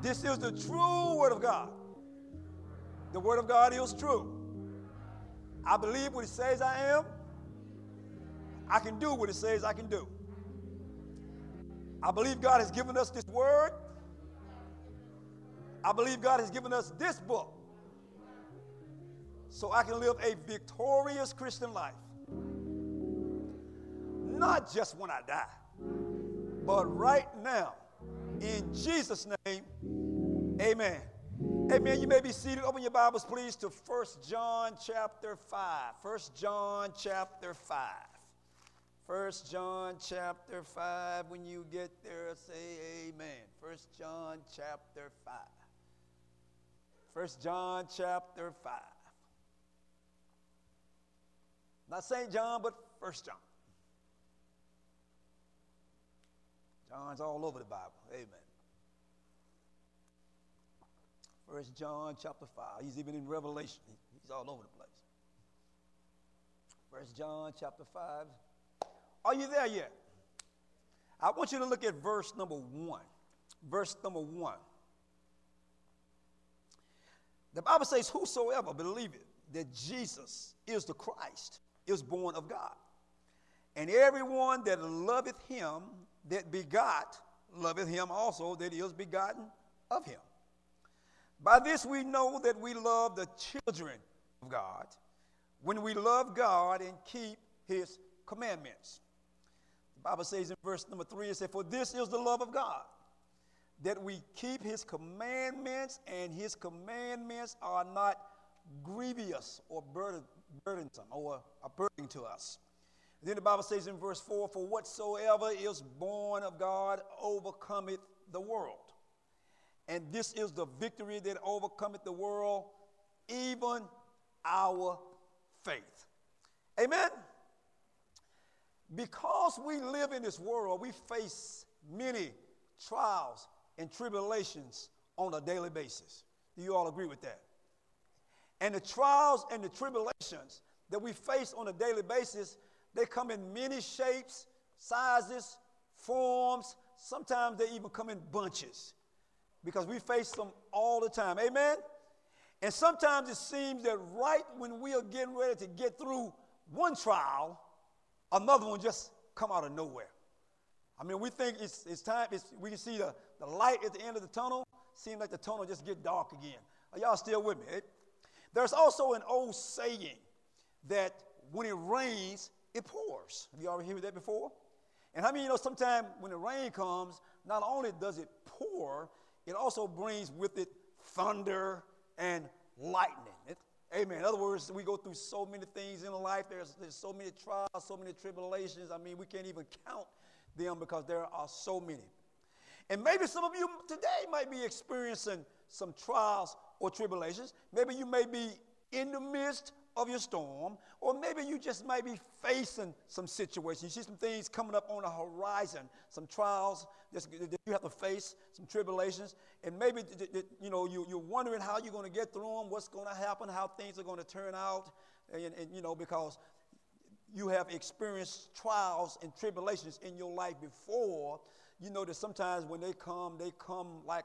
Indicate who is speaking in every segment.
Speaker 1: This is the true word of God. The word of God is true. I believe what it says I am. I can do what it says I can do. I believe God has given us this word. I believe God has given us this book so I can live a victorious Christian life. Not just when I die, but right now. In Jesus' name, amen. Amen. You may be seated. Open your Bibles, please, to 1 John chapter 5. 1 John chapter 5. 1 John chapter 5. When you get there, say amen. 1 John chapter 5. 1 John chapter 5. Not St. John, but 1 John. John's all over the Bible. Amen. 1 John chapter 5. He's even in Revelation. He's all over the place. 1 John chapter 5. Are you there yet? I want you to look at verse number 1. Verse number 1. The Bible says, whosoever believeth that Jesus is the Christ is born of God. And everyone that loveth him that begot loveth him also that is begotten of him. By this we know that we love the children of God, when we love God and keep his commandments. The Bible says in verse number 3, it says, for this is the love of God, that we keep his commandments, and his commandments are not grievous or burdensome or a burden to us. Then the Bible says in verse 4, for whatsoever is born of God overcometh the world. And this is the victory that overcometh the world, even our faith. Amen? Because we live in this world, we face many trials and tribulations on a daily basis. Do you all agree with that? And the trials and the tribulations that we face on a daily basis, they come in many shapes, sizes, forms. Sometimes they even come in bunches because we face them all the time. Amen? And sometimes it seems that right when we are getting ready to get through one trial, another one just come out of nowhere. I mean, we think it's time. We can see the light at the end of the tunnel. Seems like the tunnel just get dark again. Are y'all still with me? There's also an old saying that when it rains, it pours. Have you ever heard that before? And how many of you know sometimes when the rain comes, not only does it pour, it also brings with it thunder and lightning. Amen. In other words, we go through so many things in life. There's so many trials, so many tribulations. I mean, we can't even count them because there are so many. And maybe some of you today might be experiencing some trials or tribulations. Maybe you may be in the midst of your storm, or maybe you just might be facing some situations. You see some things coming up on the horizon, some trials that you have to face, some tribulations, and maybe you're wondering how you're going to get through them, what's going to happen, how things are going to turn out, and because you have experienced trials and tribulations in your life before. You know that sometimes when they come like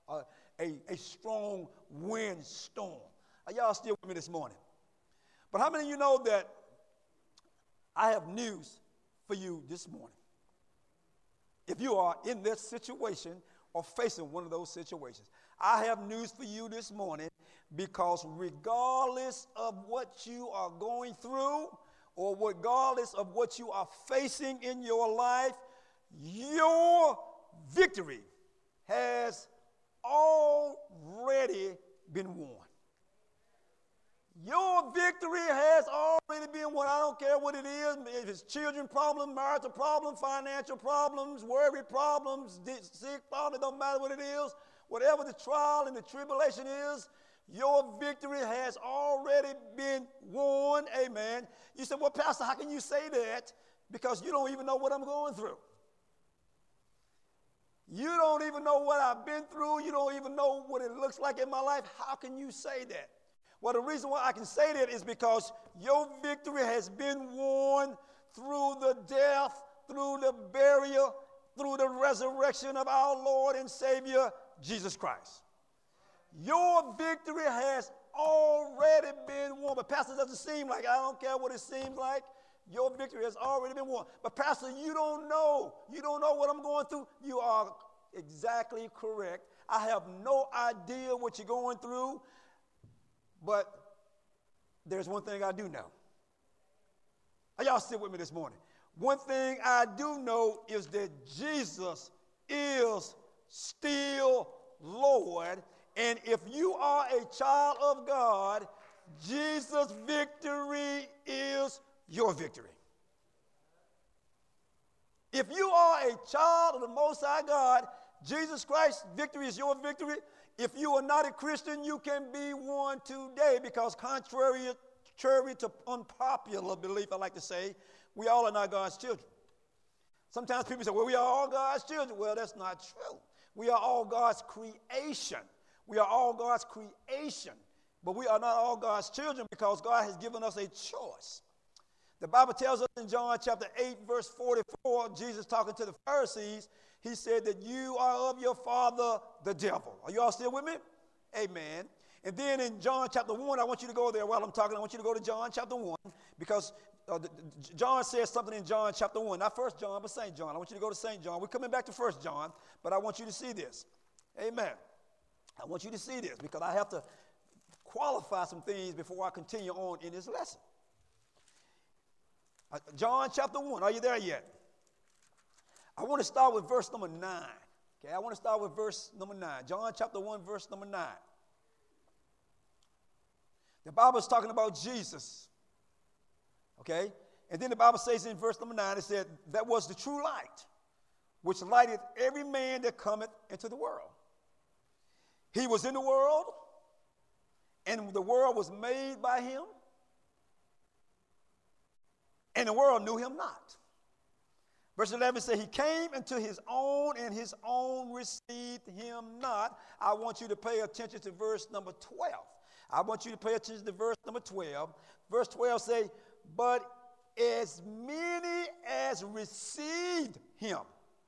Speaker 1: a strong windstorm. Are y'all still with me this morning? But how many of you know that I have news for you this morning? If you are in this situation or facing one of those situations, I have news for you this morning, because regardless of what you are going through or regardless of what you are facing in your life, your victory has already been won. Your victory has already been won. I don't care what it is. If it's children problem, marital problem, financial problems, worry problems, sick problem, it don't matter what it is. Whatever the trial and the tribulation is, your victory has already been won. Amen. You said, well, Pastor, how can you say that? Because you don't even know what I'm going through. You don't even know what I've been through. You don't even know what it looks like in my life. How can you say that? Well, the reason why I can say that is because your victory has been won through the death, through the burial, through the resurrection of our Lord and Savior, Jesus Christ. Your victory has already been won. But Pastor, doesn't seem like, I don't care what it seems like. Your victory has already been won. But Pastor, you don't know. You don't know what I'm going through. You are exactly correct. I have no idea what you're going through. But there's one thing I do know. Are y'all still with me this morning? One thing I do know is that Jesus is still Lord. And if you are a child of God, Jesus' victory is your victory. If you are a child of the Most High God, Jesus Christ's victory is your victory. If you are not a Christian, you can be one today, because contrary to unpopular belief, I like to say, we all are not God's children. Sometimes people say, well, we are all God's children. Well, that's not true. We are all God's creation. We are all God's creation. But we are not all God's children, because God has given us a choice. The Bible tells us in John chapter 8, verse 44, Jesus talking to the Pharisees, he said that you are of your father, the devil. Are you all still with me? Amen. And then in John chapter 1, I want you to go there while I'm talking. I want you to go to John chapter 1, because John says something in John chapter 1. Not 1 John, but St. John. I want you to go to St. John. We're coming back to 1 John, but I want you to see this. Amen. I want you to see this, because I have to qualify some things before I continue on in this lesson. John chapter 1. Are you there yet? I want to start with verse number 9. Okay, I want to start with verse number 9. John chapter 1, verse number 9. The Bible is talking about Jesus. Okay? And then the Bible says in verse number 9, it said, that was the true light, which lighteth every man that cometh into the world. He was in the world, and the world was made by him, and the world knew him not. Verse 11 says, he came into his own, and his own received him not. I want you to pay attention to verse number 12. I want you to pay attention to verse number 12. Verse 12 says, but as many as received him,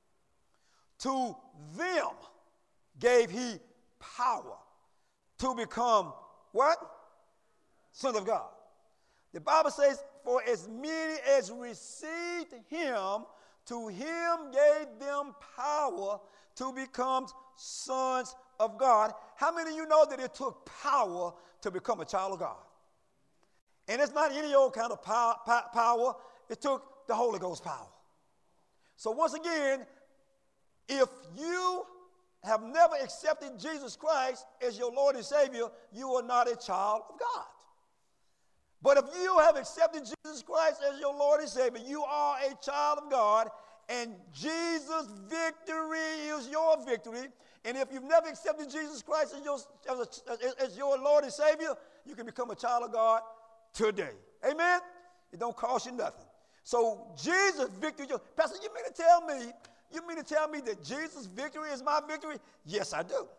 Speaker 1: to them gave he power to become what? Sons of God. The Bible says, for as many as received him, to him gave them power to become sons of God. How many of you know that it took power to become a child of God? And it's not any old kind of power. It took the Holy Ghost power. So once again, if you have never accepted Jesus Christ as your Lord and Savior, you are not a child of God. But if you have accepted Jesus Christ as your Lord and Savior, you are a child of God, and Jesus' victory is your victory. And if you've never accepted Jesus Christ as your Lord and Savior, you can become a child of God today. Amen? It don't cost you nothing. So Jesus' victory, Pastor, you mean to tell me that Jesus' victory is my victory? Yes, I do.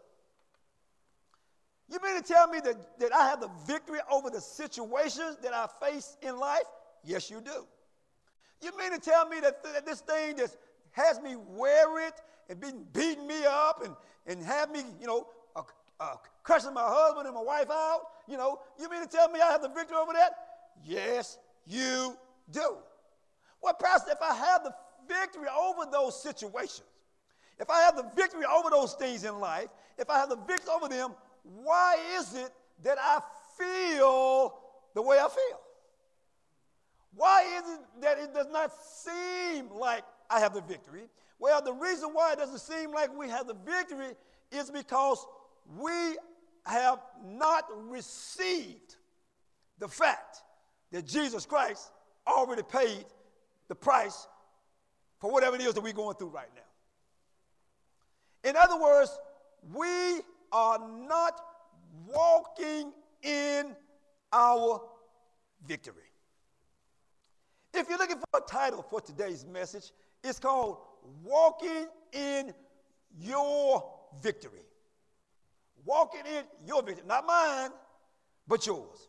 Speaker 1: You mean to tell me that I have the victory over the situations that I face in life? Yes, you do. You mean to tell me that this thing that has me worried and been beating me up and have me, cursing my husband and my wife out, you mean to tell me I have the victory over that? Yes, you do. Well, Pastor, if I have the victory over those situations, if I have the victory over those things in life, if I have the victory over them, why is it that I feel the way I feel? Why is it that it does not seem like I have the victory? Well, the reason why it doesn't seem like we have the victory is because we have not received the fact that Jesus Christ already paid the price for whatever it is that we're going through right now. In other words, we are not walking in our victory. If you're looking for a title for today's message, it's called Walking in Your Victory. Walking in your victory. Not mine, but yours.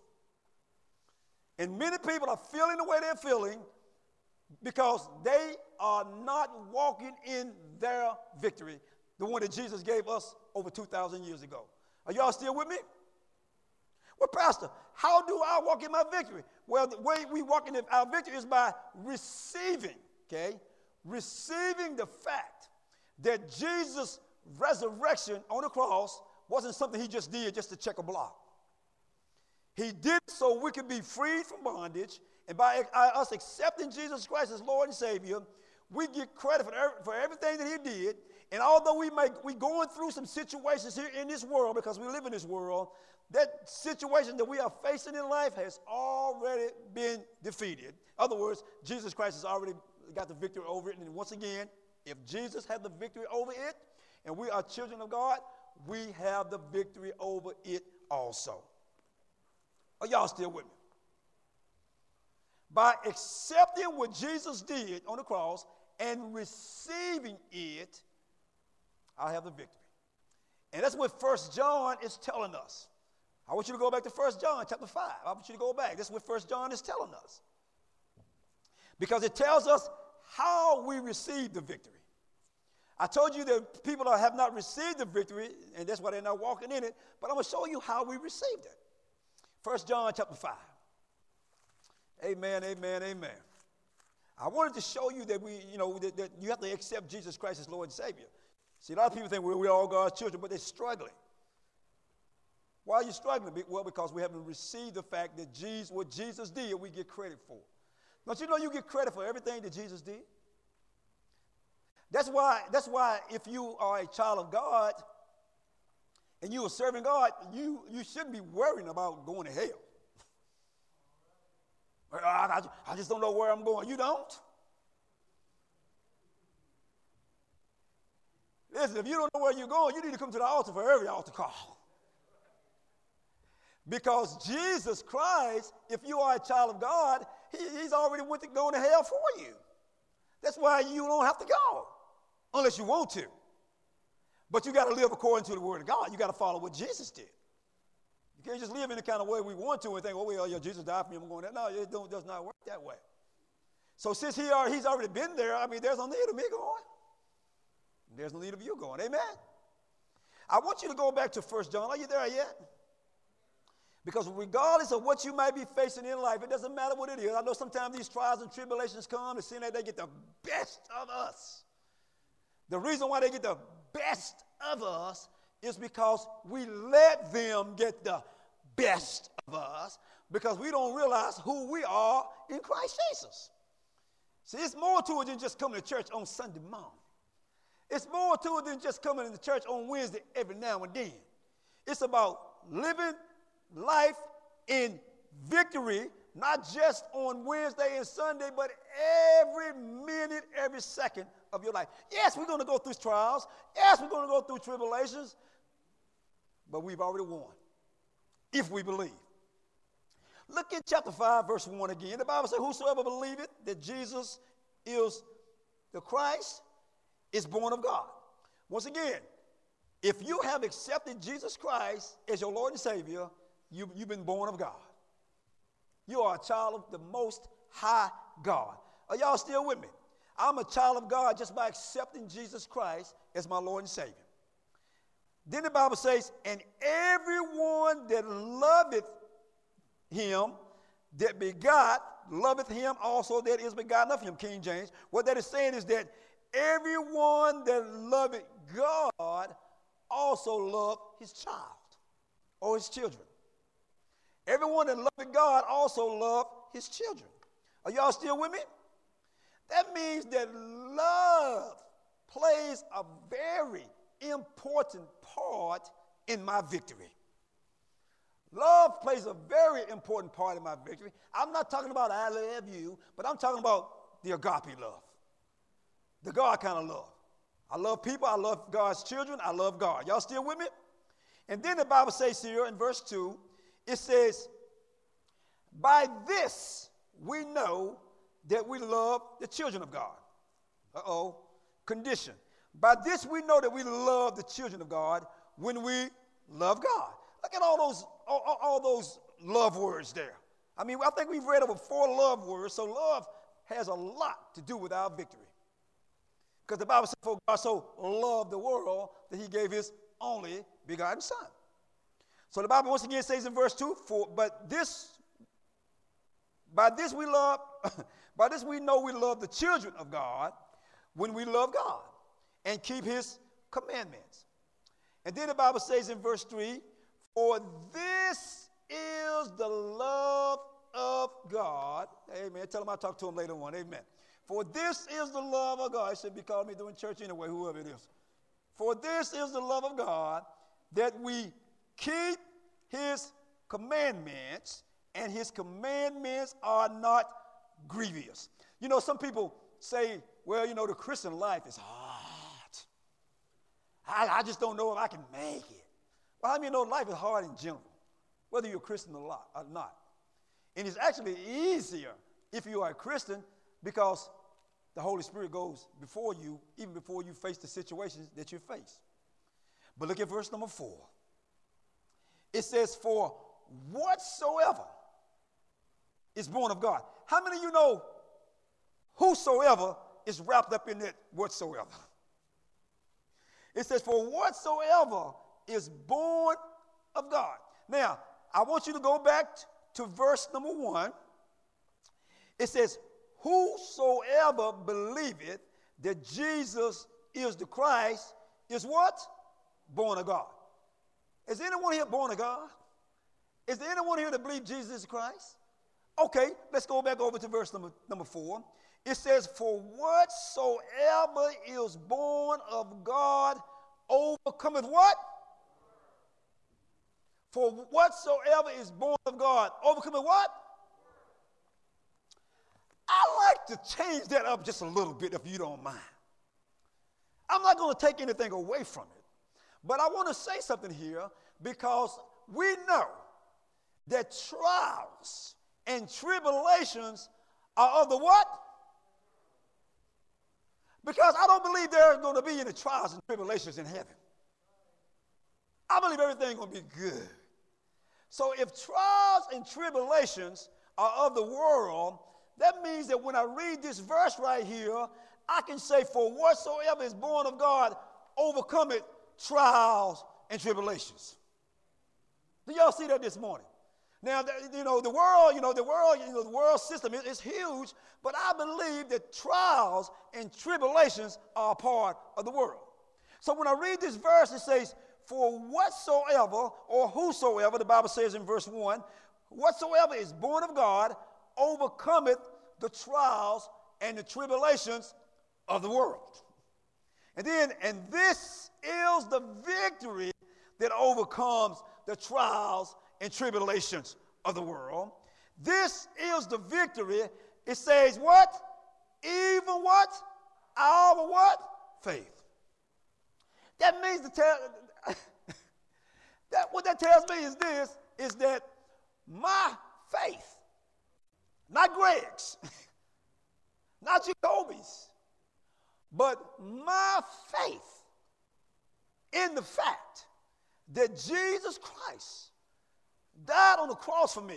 Speaker 1: And many people are feeling the way they're feeling because they are not walking in their victory, the one that Jesus gave us over 2,000 years ago. Are y'all still with me? Well, Pastor, how do I walk in my victory? Well, the way we walk in our victory is by receiving, okay? Receiving the fact that Jesus' resurrection on the cross wasn't something he just did just to check a block. He did it so we could be freed from bondage, and by us accepting Jesus Christ as Lord and Savior, we get credit for everything that he did. And although we going through some situations here in this world, because we live in this world, that situation that we are facing in life has already been defeated. In other words, Jesus Christ has already got the victory over it. And once again, if Jesus had the victory over it, and we are children of God, we have the victory over it also. Are y'all still with me? By accepting what Jesus did on the cross and receiving it, I have the victory. And that's what 1 John is telling us. I want you to go back to 1 John chapter 5. I want you to go back. This is what 1 John is telling us. Because it tells us how we receive the victory. I told you that people have not received the victory, and that's why they're not walking in it, but I'm going to show you how we received it. 1 John chapter 5. Amen, amen, amen. I wanted to show you that that you have to accept Jesus Christ as Lord and Savior. See, a lot of people think we're all God's children, but they're struggling. Why are you struggling? Well, because we haven't received the fact that what Jesus did, we get credit for. Don't you know you get credit for everything that Jesus did? That's why if you are a child of God and you are serving God, you shouldn't be worrying about going to hell. I just don't know where I'm going. You don't? Listen, if you don't know where you're going, you need to come to the altar for every altar call. Because Jesus Christ, if you are a child of God, he's already went to going to hell for you. That's why you don't have to go, unless you want to. But you got to live according to the word of God. You got to follow what Jesus did. You can't just live in the kind of way we want to and think, oh, well, yeah, Jesus died for me, I'm going there. No, it does not work that way. So since he's already been there, I mean, there's no need of me going. There's no need of you going. Amen? I want you to go back to 1 John. Are you there yet? Because regardless of what you might be facing in life, it doesn't matter what it is. I know sometimes these trials and tribulations come, it seems like they get the best of us. The reason why they get the best of us is because we let them get the best of us because we don't realize who we are in Christ Jesus. See, it's more to it than just coming to church on Sunday morning. It's more to it than just coming to church on Wednesday every now and then. It's about living life in victory, not just on Wednesday and Sunday, but every minute, every second of your life. Yes, we're going to go through trials. Yes, we're going to go through tribulations. But we've already won, if we believe. Look at chapter 5, verse 1 again. The Bible says, whosoever believeth that Jesus is the Christ is born of God. Once again, if you have accepted Jesus Christ as your Lord and Savior, you've been born of God. You are a child of the Most High God. Are y'all still with me? I'm a child of God just by accepting Jesus Christ as my Lord and Savior. Then the Bible says, and everyone that loveth him that begot, loveth him also that is begotten of him, King James. What that is saying is that everyone that loveth God also loveth his child or his children. Everyone that loveth God also loveth his children. Are y'all still with me? That means that love plays a very important part in my victory. Love plays a very important part in my victory. I'm not talking about I love you, but I'm talking about the agape love, the God kind of love. I love people. I love God's children. I love God. Y'all still with me? And then the Bible says here in verse 2, it says, by this we know that we love the children of God. Condition. By this we know that we love the children of God when we love God. Look at all those love words there. I mean, I think we've read over 4 love words, so love has a lot to do with our victory. Because the Bible says, for God so loved the world that he gave his only begotten Son. So the Bible once again says in verse 2, by this we know we love the children of God when we love God and keep his commandments. And then the Bible says in verse 3, for this is the love of God. Amen. Tell him I'll talk to him later on. Amen. For this is the love of God. It should be calling me doing church anyway, whoever it is. For this is the love of God, that we keep his commandments, and his commandments are not grievous. You know, some people say, well, you know, the Christian life is hard. I just don't know if I can make it. Well, how many know life is hard in general, whether you're a Christian or not? And it's actually easier if you are a Christian because the Holy Spirit goes before you, even before you face the situations that you face. But look at verse number 4. It says, for whatsoever is born of God. How many of you know whosoever is wrapped up in that whatsoever? It says, for whatsoever is born of God. Now, I want you to go back to verse number 1. It says, whosoever believeth that Jesus is the Christ is what? Born of God. Is anyone here born of God? Is there anyone here that believes Jesus is Christ? Okay, let's go back over to verse number 4. It says, for whatsoever is born of God overcometh what? For whatsoever is born of God overcometh what? I like to change that up just a little bit if you don't mind. I'm not going to take anything away from it. But I want to say something here because we know that trials and tribulations are of the what? Because I don't believe there are going to be any trials and tribulations in heaven. I believe everything's going to be good. So if trials and tribulations are of the world, that means that when I read this verse right here, I can say, for whatsoever is born of God overcometh trials and tribulations. Do y'all see that this morning? Now, the world system is huge, but I believe that trials and tribulations are a part of the world. So when I read this verse, it says, for whatsoever or whosoever, the Bible says in verse 1, whatsoever is born of God overcometh the trials and the tribulations of the world. And this is the victory that overcomes the trials and tribulations of the world. This is the victory. It says what? Even what? Our what? Faith. That means what that tells me is this, is that my faith, not Greg's, not Jacoby's, but my faith in the fact that Jesus Christ died on the cross for me,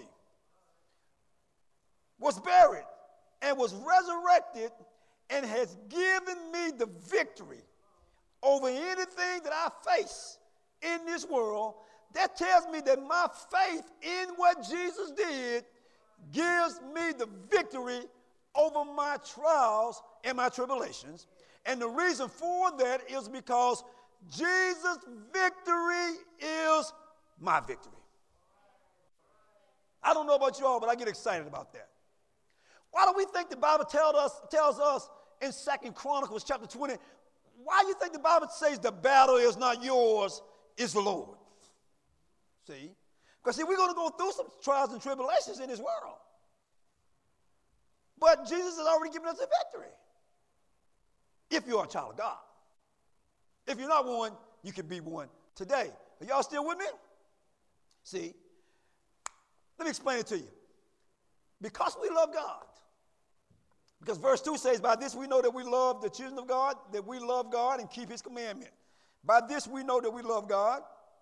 Speaker 1: was buried, and was resurrected, and has given me the victory over anything that I face in this world. That tells me that my faith in what Jesus did gives me the victory over my trials and my tribulations. And the reason for that is because Jesus' victory is my victory. I don't know about you all, but I get excited about that. Why do we think the Bible tells us in 2 Chronicles chapter 20, why do you think the Bible says the battle is not yours, it's the Lord? See? Because we're going to go through some trials and tribulations in this world. But Jesus has already given us a victory. If you are a child of God. If you're not one, you can be one today. Are y'all still with me? See? Let me explain it to you. Because we love God. Because verse 2 says, by this we know that we love the children of God, that we love God and keep his commandment. By this we know that we love God.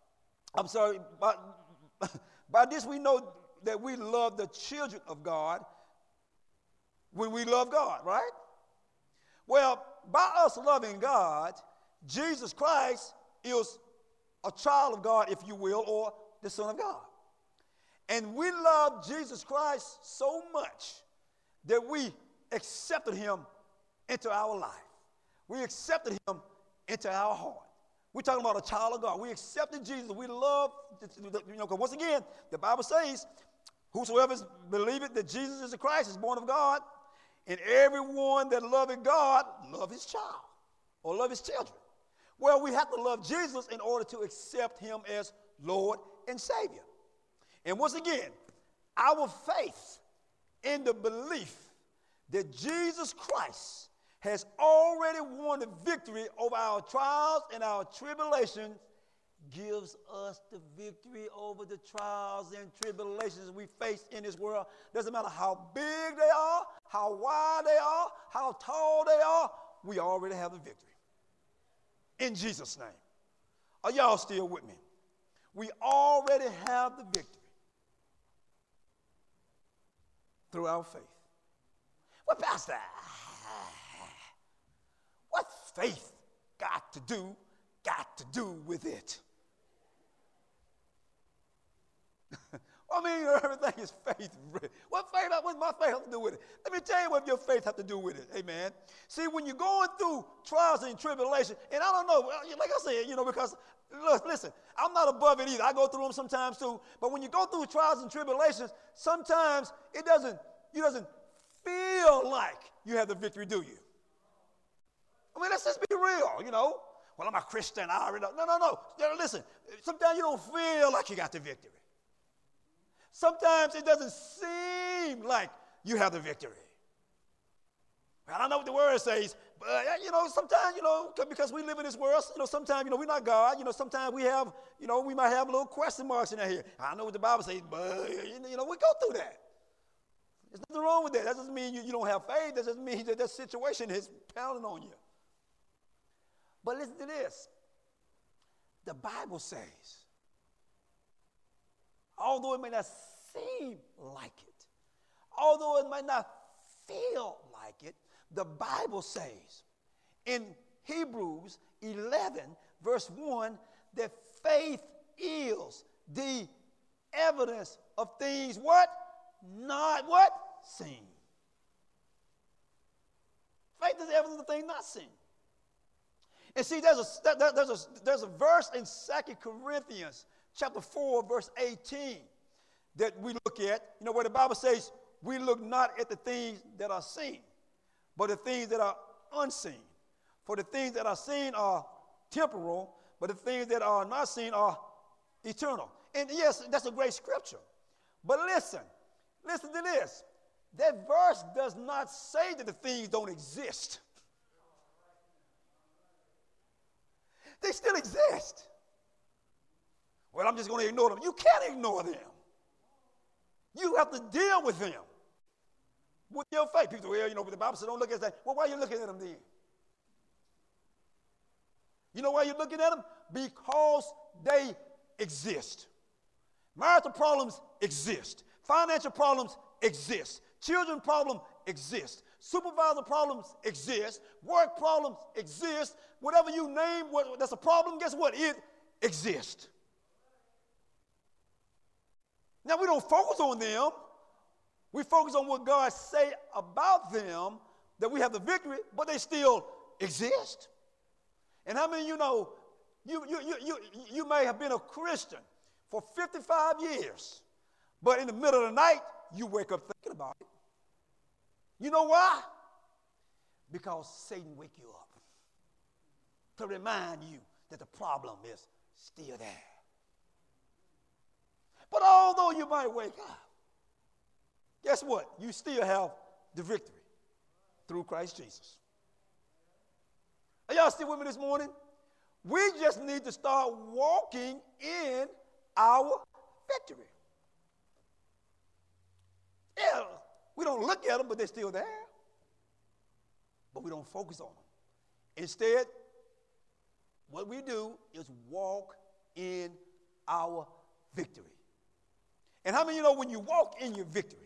Speaker 1: By this we know that we love the children of God when we love God, right? Well, by us loving God, Jesus Christ is a child of God, if you will, or the Son of God. And we love Jesus Christ so much that we accepted him into our life. We accepted him into our heart. We're talking about a child of God. We accepted Jesus. We love, because once again, the Bible says, whosoever believeth that Jesus is the Christ is born of God, and everyone that loveth God love his child or love his children. Well, we have to love Jesus in order to accept him as Lord and Savior. And once again, our faith in the belief that Jesus Christ has already won the victory over our trials and our tribulations gives us the victory over the trials and tribulations we face in this world. Doesn't matter how big they are, how wide they are, how tall they are, we already have the victory. In Jesus' name. Are y'all still with me? We already have the victory through our faith. Well, Pastor, what faith got to do with it? I mean, everything is faith. What my faith have to do with it? Let me tell you what your faith have to do with it. Amen. See, when you're going through trials and tribulation, and I don't know, like I said, because, listen, I'm not above it either. I go through them sometimes too. But when you go through trials and tribulations, sometimes you doesn't feel like you have the victory, do you? I mean, let's just be real, Well, I'm a Christian. I already know. No. Listen, sometimes you don't feel like you got the victory. Sometimes it doesn't seem like you have the victory. I don't know what the word says, but, sometimes, because we live in this world, sometimes, we're not God. Sometimes we have, we might have little question marks in here. I know what the Bible says, but, we go through that. There's nothing wrong with that. That doesn't mean you don't have faith. That doesn't mean that situation is pounding on you. But listen to this. The Bible says, although it may not seem like it, although it might not feel like it, the Bible says in Hebrews 11, verse 1, that faith is the evidence of things what? Not what? Seen. Faith is the evidence of things not seen. And see, there's a verse in 2 Corinthians chapter 4, verse 18 that we look at, where the Bible says, we look not at the things that are seen, but the things that are unseen. For the things that are seen are temporal, but the things that are not seen are eternal. And yes, that's a great scripture. But listen to this. That verse does not say that the things don't exist. They still exist. Well, I'm just going to ignore them. You can't ignore them. You have to deal with them with your faith. People say, well, the Bible says don't look at that. Well, why are you looking at them then? You know why you're looking at them? Because they exist. Marital problems exist. Financial problems exist. Children problems exist. Supervisor problems exist. Work problems exist. Whatever you name that's a problem, guess what? It exists. Now, we don't focus on them. We focus on what God say about them, that we have the victory, but they still exist. And how many of you know, you may have been a Christian for 55 years, but in the middle of the night, you wake up thinking about it. You know why? Because Satan wake you up to remind you that the problem is still there. But although you might wake up, guess what? You still have the victory through Christ Jesus. Are y'all still with me this morning? We just need to start walking in our victory. Yeah, we don't look at them, but they're still there. But we don't focus on them. Instead, what we do is walk in our victory. And how many of you know when you walk in your victory,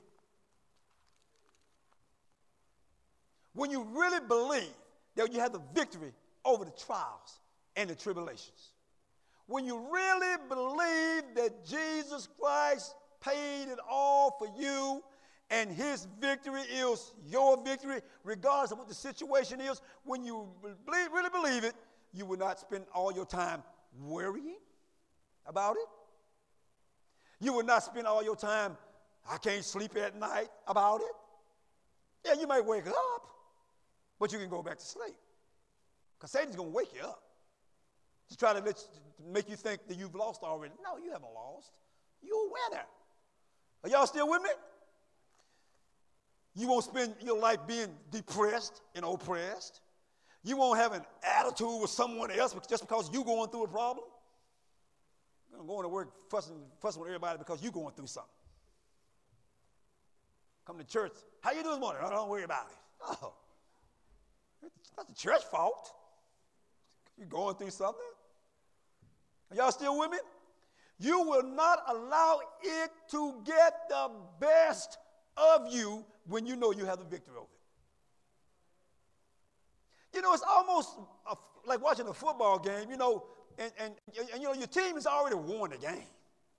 Speaker 1: when you really believe that you have the victory over the trials and the tribulations, when you really believe that Jesus Christ paid it all for you and his victory is your victory, regardless of what the situation is, when you really believe it, you will not spend all your time worrying about it. You will not spend all your time, I can't sleep at night about it. Yeah, you might wake up, but you can go back to sleep. Because Satan's going to wake you up to try to make you think that you've lost already. No, you haven't lost. You're a winner. Are y'all still with me? You won't spend your life being depressed and oppressed. You won't have an attitude with someone else just because you're going through a problem. You're going to work fussing with everybody because you're going through something. Come to church. How you doing this morning? Oh, don't worry about it. Oh, it's not the church fault. You're going through something. Are y'all still with me? You will not allow it to get the best of you when you know you have the victory over it. You know, it's almost like watching a football game, you know, and you know, your team has already won the game.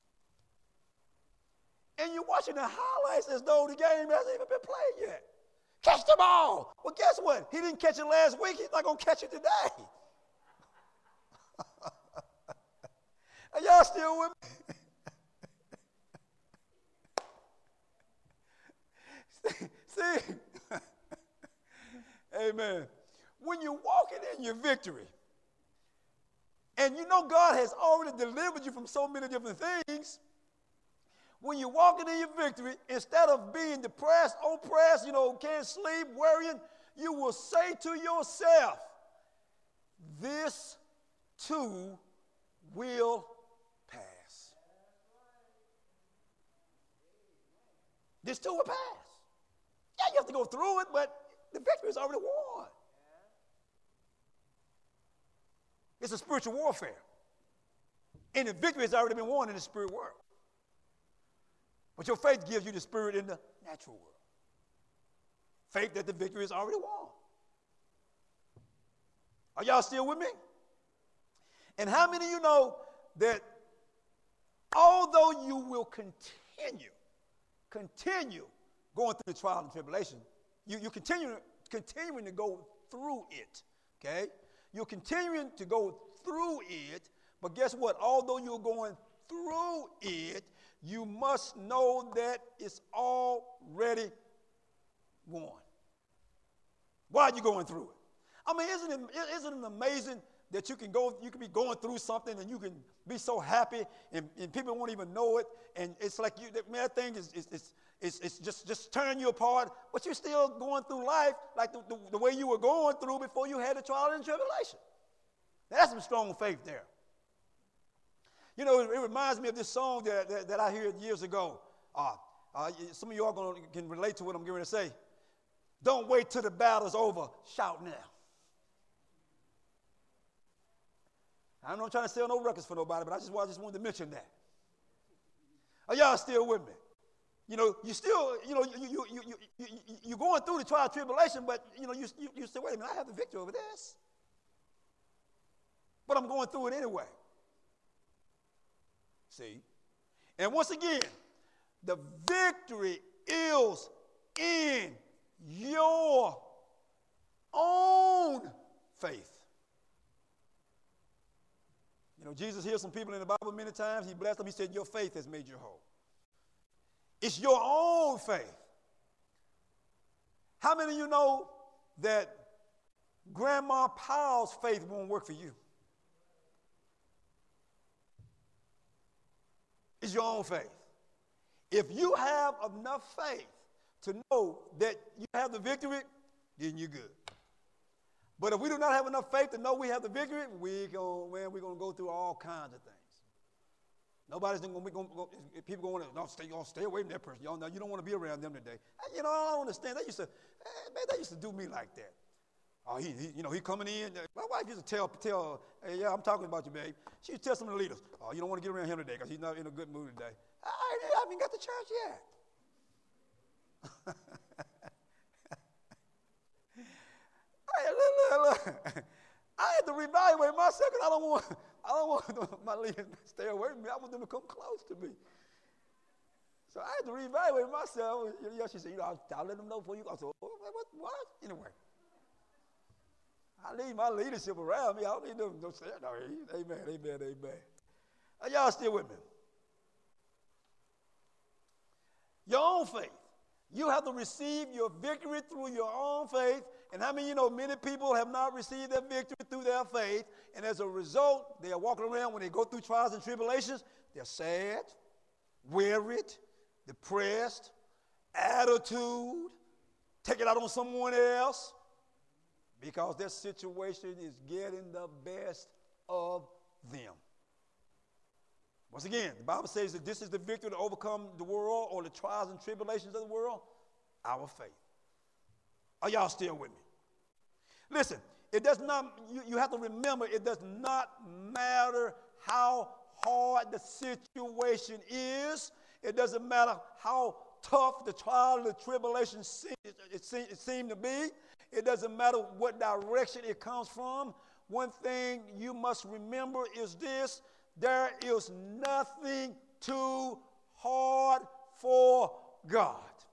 Speaker 1: And you're watching the highlights as though the game hasn't even been played yet. Catch the ball. Well, guess what? He didn't catch it last week. He's not going to catch it today. Are y'all still with me? See? Amen. When you're walking in your victory, and you know God has already delivered you from so many different things, when you're walking in your victory, instead of being depressed, oppressed, you know, can't sleep, worrying, you will say to yourself, this too will pass. This too will pass. Yeah, you have to go through it, but the victory is already won. It's a spiritual warfare. And the victory has already been won in the spirit world. But your faith gives you the spirit in the natural world. Faith that the victory is already won. Are y'all still with me? And how many of you know that although you will continue going through the trial and tribulation, you continuing to go through it, okay? You're continuing to go through it, but guess what? Although you're going through it, you must know that it's already won. Why are you going through it? I mean, isn't it amazing that you can be going through something and you can be so happy and people won't even know it, and it's like that thing is just tearing you apart, but you're still going through life like the way you were going through before you had the trial and tribulation. That's some strong faith there. You know, it reminds me of this song that I heard years ago. Some of you all can relate to what I'm going to say. Don't wait till the battle's over. Shout now. I'm not trying to sell no records for nobody, but I just wanted to mention that. Are y'all still with me? You know, you still, you know, you're going through the trial and tribulation, but, you know, you say, wait a minute, I have the victory over this. But I'm going through it anyway. See? And once again, the victory is in your own faith. You know, Jesus healed some people in the Bible many times. He blessed them. He said, your faith has made you whole. It's your own faith. How many of you know that Grandma Powell's faith won't work for you? It's your own faith. If you have enough faith to know that you have the victory, then you're good. But if we do not have enough faith to know we have the victory, we're going to go through all kinds of things. Nobody's going to be people going to stay away from that person. Y'all know you don't want to be around them today. You know, I don't understand. They used to do me like that. Oh, he coming in. My wife used to tell, hey, yeah, I'm talking about you, babe. She used to tell some of the leaders, oh, you don't want to get around him today because he's not in a good mood today. I haven't even got to church yet. Hey, look. I had to reevaluate myself because I don't want my leaders to stay away from me. I want them to come close to me. So I had to reevaluate myself. She said, I'll let them know before you go. So, what? Anyway. I need my leadership around me. I don't need them to say, no, amen. Are y'all still with me? Your own faith. You have to receive your victory through your own faith. And how many many people have not received their victory through their faith, and as a result, they are walking around when they go through trials and tribulations, they're sad, worried, depressed, attitude, take it out on someone else, because their situation is getting the best of them. Once again, the Bible says that this is the victory to overcome the world or the trials and tribulations of the world, our faith. Are y'all still with me? Listen, it does not, you have to remember, it does not matter how hard the situation is. It doesn't matter how tough the trial and the tribulation seem to be. It doesn't matter what direction it comes from. One thing you must remember is this: there is nothing too hard for God.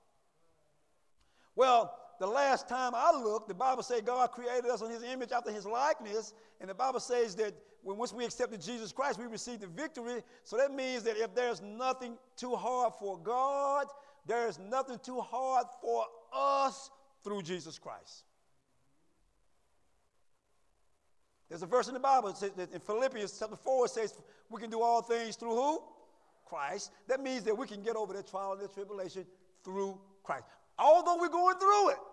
Speaker 1: Well, the last time I looked, the Bible says God created us in his image after his likeness, and the Bible says that once we accepted Jesus Christ, we received the victory. So that means that if there's nothing too hard for God, there is nothing too hard for us through Jesus Christ. There's a verse in the Bible that says that in Philippians chapter 4, it says we can do all things through who? Christ. That means that we can get over that trial and that tribulation through Christ. Although we're going through it,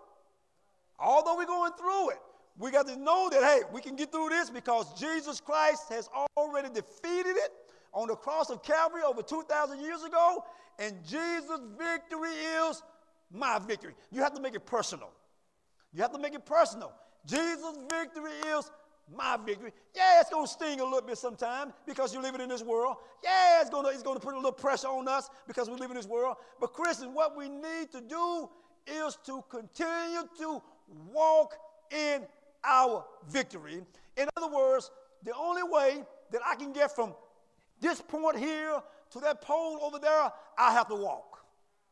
Speaker 1: we got to know that, hey, we can get through this because Jesus Christ has already defeated it on the cross of Calvary over 2,000 years ago, and Jesus' victory is my victory. You have to make it personal. Jesus' victory is my victory. Yeah, it's going to sting a little bit sometimes because you're living in this world. Yeah, it's going to put a little pressure on us because we live in this world. But Christians, what we need to do is to continue to walk in our victory. In other words, the only way that I can get from this point here to that pole over there, I have to walk.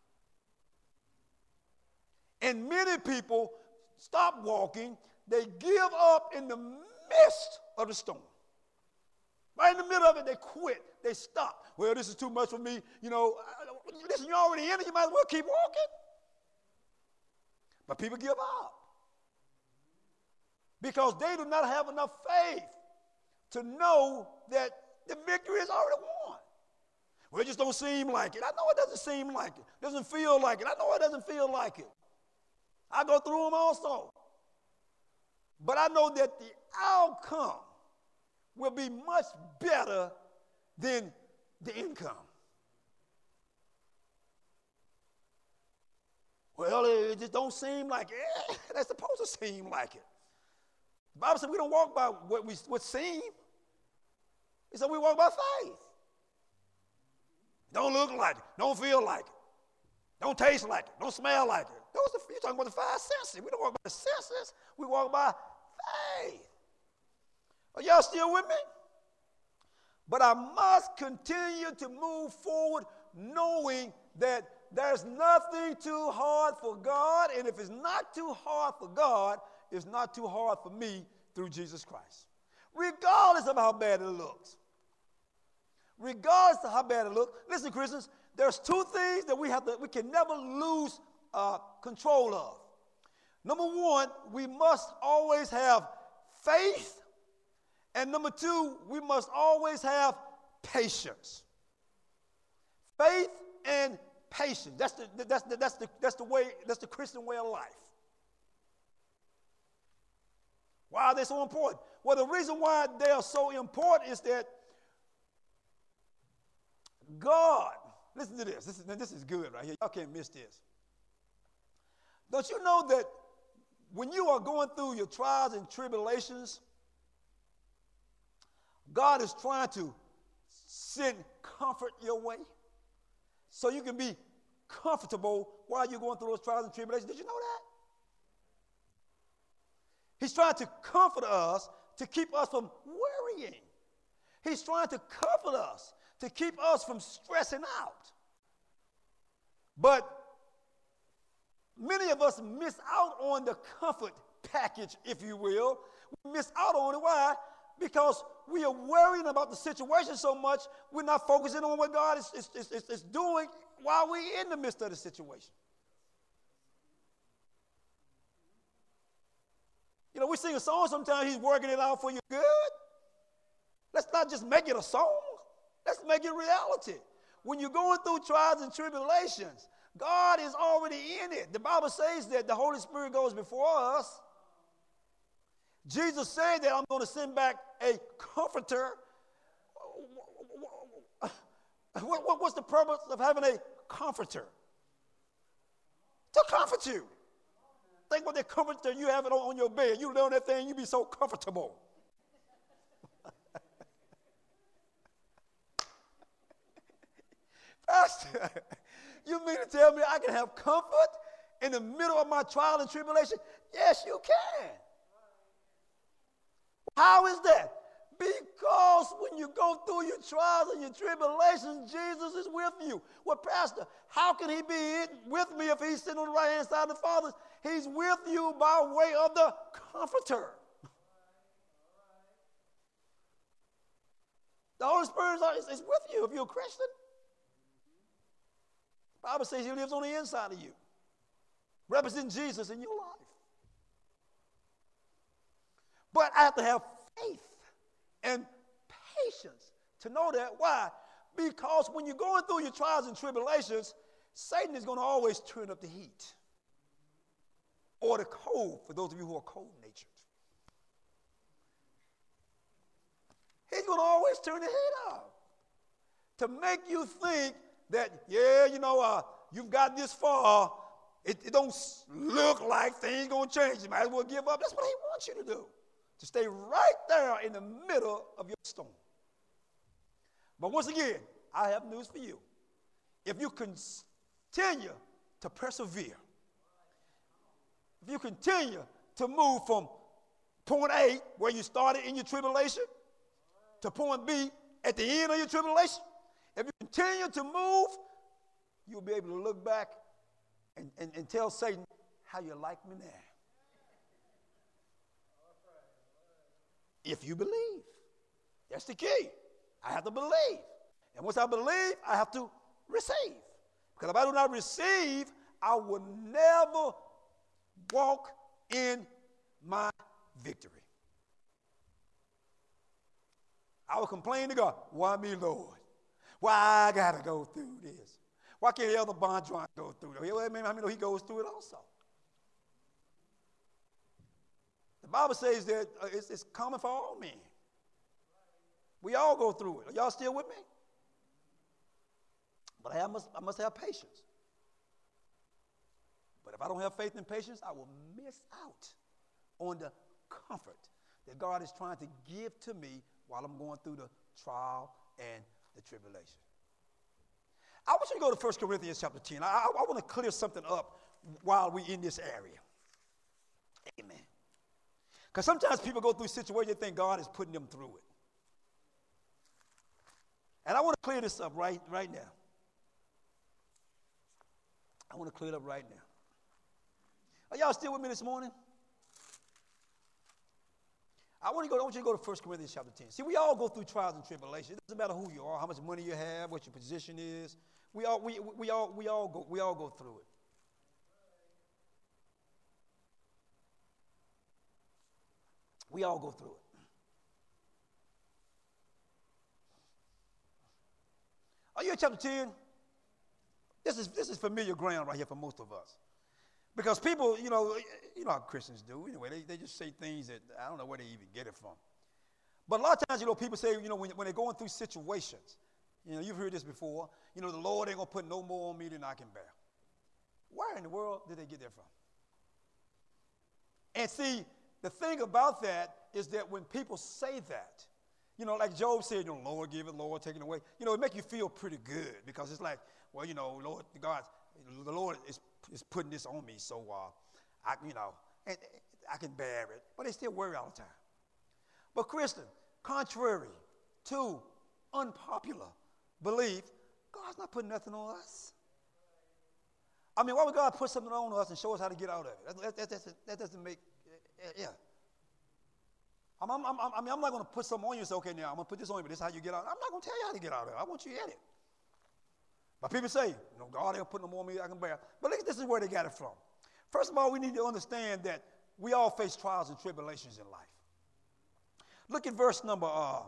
Speaker 1: And many people stop walking. They give up in the midst of the storm. Right in the middle of it, they quit. They stop. Well, this is too much for me. Listen, you're already in it. You might as well keep walking. But people give up because they do not have enough faith to know that the victory is already won. Well, it just don't seem like it. I know it doesn't seem like it. It doesn't feel like it. I know it doesn't feel like it. I go through them also. But I know that the outcome will be much better than the income. Well, it just don't seem like it. That's supposed to seem like it. The Bible said we don't walk by what seem. It said we walk by faith. Don't look like it. Don't feel like it. Don't taste like it. Don't smell like it. You're talking about the five senses. We don't walk by the senses. We walk by faith. Are y'all still with me? But I must continue to move forward knowing that there's nothing too hard for God, and if it's not too hard for God, it's not too hard for me through Jesus Christ. Regardless of how bad it looks. Regardless of how bad it looks. Listen, Christians, there's two things that we can never lose control of. Number one, we must always have faith. And number two, we must always have patience. Faith and patience. That's the Christian way of life. Why are they so important? Well, the reason why they are so important is that God, listen to this. This is good right here. Y'all can't miss this. Don't you know that when you are going through your trials and tribulations, God is trying to send comfort your way so you can be comfortable while you're going through those trials and tribulations. Did you know that? He's trying to comfort us to keep us from worrying. He's trying to comfort us, to keep us from stressing out. But many of us miss out on the comfort package, if you will. We miss out on it. Why? Because we are worrying about the situation so much, we're not focusing on what God is doing while we're in the midst of the situation. You know, we sing a song sometimes, he's working it out for your good. Let's not just make it a song. Let's make it reality. When you're going through trials and tribulations, God is already in it. The Bible says that the Holy Spirit goes before us. Jesus said that I'm going to send back a comforter. What's the purpose of having a comforter? To comfort you. Think about that comforter you have it on your bed. You lay on that thing, you be so comfortable. Pastor, you mean to tell me I can have comfort in the middle of my trial and tribulation? Yes, you can. How is that? Because when you go through your trials and your tribulations, Jesus is with you. Well, Pastor, how can he be with me if he's sitting on the right-hand side of the Father? He's with you by way of the Comforter. The Holy Spirit is with you if you're a Christian. The Bible says he lives on the inside of you, representing Jesus in your life. But I have to have faith and patience to know that. Why? Because when you're going through your trials and tribulations, Satan is going to always turn up the heat or the cold, for those of you who are cold-natured. He's going to always turn the heat up to make you think that, yeah, you know, you've got this far. It don't look like things going to change. You might as well give up. That's what he wants you to do, to stay right there in the middle of your storm. But once again, I have news for you. If you continue to persevere, if you continue to move from point A, where you started in your tribulation, to point B at the end of your tribulation, if you continue to move, you'll be able to look back and tell Satan how you like me now. If you believe. That's the key. I have to believe. And once I believe, I have to receive. Because if I do not receive, I will never walk in my victory. I will complain to God, why me, Lord? Why I got to go through this? Why can't Elder Bondron go through it? Well, I mean, he goes through it also. The Bible says that it's common for all men. We all go through it. Are y'all still with me? But I must have patience. But if I don't have faith and patience, I will miss out on the comfort that God is trying to give to me while I'm going through the trial and the tribulation. I want you to go to 1 Corinthians chapter 10. I want to clear something up while we're in this area. Amen. Because sometimes people go through situations they think God is putting them through it. And I want to clear this up right now. I want to clear it up right now. Are y'all still with me this morning? I want you to go to 1 Corinthians chapter 10. See, we all go through trials and tribulations. It doesn't matter who you are, how much money you have, what your position is. We all go through it. We all go through it. Are you in chapter 10? This is familiar ground right here for most of us. Because people, you know how Christians do. Anyway, they just say things that I don't know where they even get it from. But a lot of times, people say, when they're going through situations, you've heard this before, the Lord ain't going to put no more on me than I can bear. Where in the world did they get that from? And see, the thing about that is that when people say that, like Job said, Lord give it, Lord take it away, it make you feel pretty good because it's like, well, Lord, God, the Lord is putting this on me, so and I can bear it. But they still worry all the time. But Christian, contrary to unpopular belief, God's not putting nothing on us. I mean, why would God put something on us and show us how to get out of it? That doesn't make, yeah. I'm not going to put something on you and say, okay, now I'm going to put this on you, but this is how you get out. I'm not going to tell you how to get out of it. I want you in it. But people say, God ain't putting them on me, I can bear. But look, this is where they got it from. First of all, we need to understand that we all face trials and tribulations in life. Look at verse number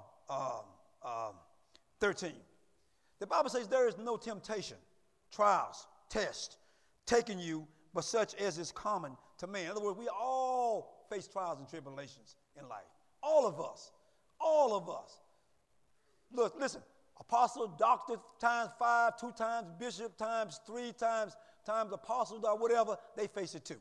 Speaker 1: 13. The Bible says there is no temptation, trials, test, taking you, but such as is common to man. In other words, we all face trials and tribulations in life. All of us. All of us. Look, listen. Apostle, doctor, times 5, 2 times bishop, times 3 times apostle, or whatever, they face it too.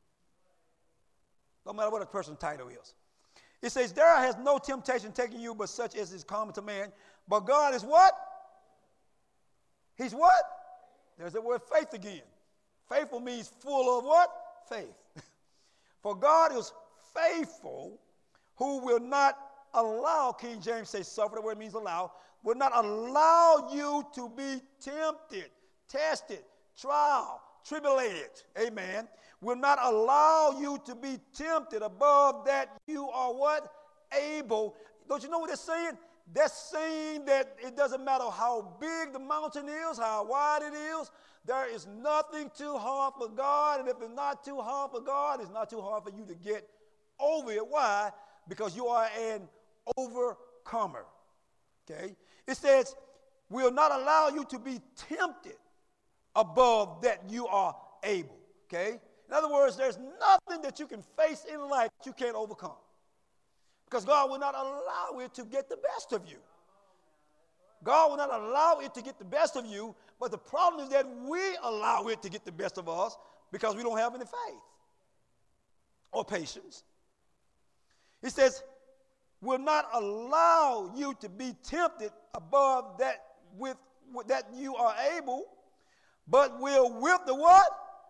Speaker 1: No matter what a person's title is. It says, there has no temptation taking you, but such as is common to man. But God is what? He's what? There's the word faith again. Faithful means full of what? Faith. For God is faithful, who will not allow, King James says suffer, the word means allow, will not allow you to be tempted, tested, trial, tribulated. Amen. Will not allow you to be tempted above that you are what? Able. Don't you know what they're saying? They're saying that it doesn't matter how big the mountain is, how wide it is, there is nothing too hard for God. And if it's not too hard for God, it's not too hard for you to get over it. Why? Because you are an overcomer. Okay? It says, will not allow you to be tempted above that you are able. Okay? In other words, there's nothing that you can face in life that you can't overcome. Because God will not allow it to get the best of you. God will not allow it to get the best of you, but the problem is that we allow it to get the best of us because we don't have any faith or patience. He says, will not allow you to be tempted above that with that you are able, but will with the what?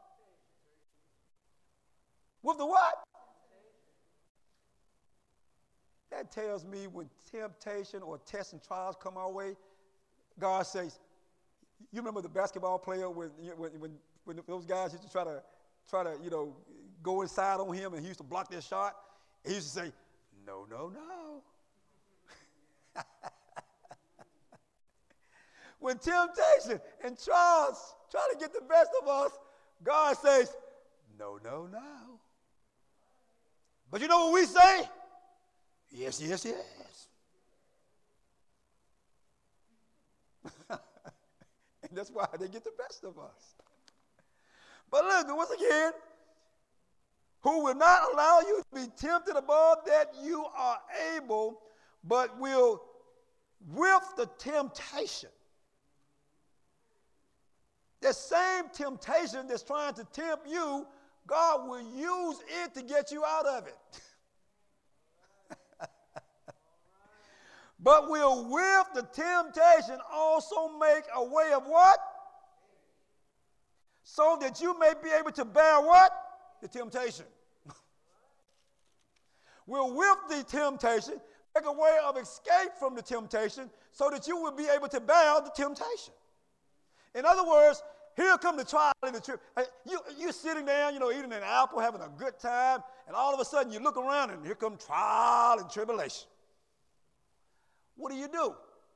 Speaker 1: With the what? That tells me when temptation or tests and trials come our way, God says, you remember the basketball player when those guys used to try to go inside on him and he used to block their shot? He used to say, no, no, no. When temptation and trials try to get the best of us, God says, no, no, no. But you know what we say? Yes, yes, yes. And that's why they get the best of us. But look, once again, who will not allow you to be tempted above that you are able, but will with the temptation. The same temptation that's trying to tempt you, God will use it to get you out of it. But will with the temptation also make a way of what? So that you may be able to bear what? The temptation. Will with the temptation make a way of escape from the temptation so that you will be able to bear the temptation. In other words, here come the trial and the trip. You're sitting down, eating an apple, having a good time, and all of a sudden you look around and here come trial and tribulation. What do?